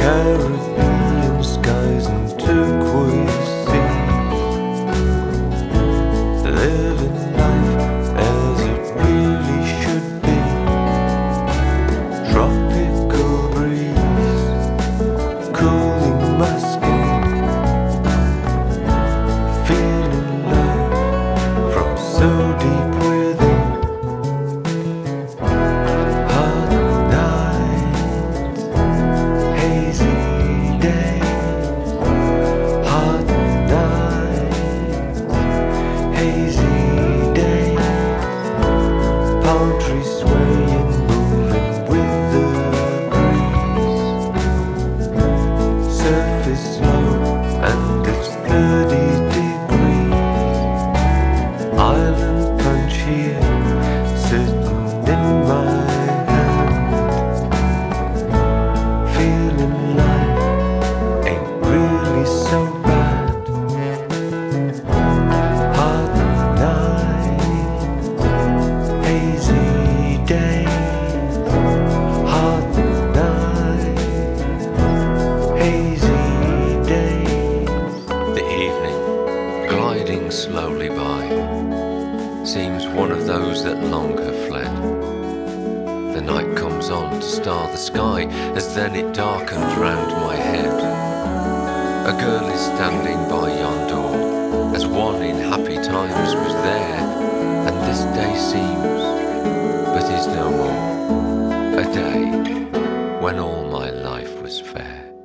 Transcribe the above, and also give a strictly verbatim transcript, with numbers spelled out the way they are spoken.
Caribbean skies and turquoise seas, living life as it really should be. Tropical breeze cooling my skin, feeling love from so deep within. Hot nights, hazy days, hot nights, hazy days, palm trees swaying, moving with the breeze. Surface low and it's thirty degrees. Island punch here, sitting in my hand, feeling life ain't really so bad. Hot nights, hazy days, hot nights, hazy days. The evening, gliding slowly by, seems one of those that long have fled. The night comes on to star the sky, as then it darkens round my head. A girl is standing by yon door, as one in happy times was there, and this day seems, but is no more, a day when all my life was fair.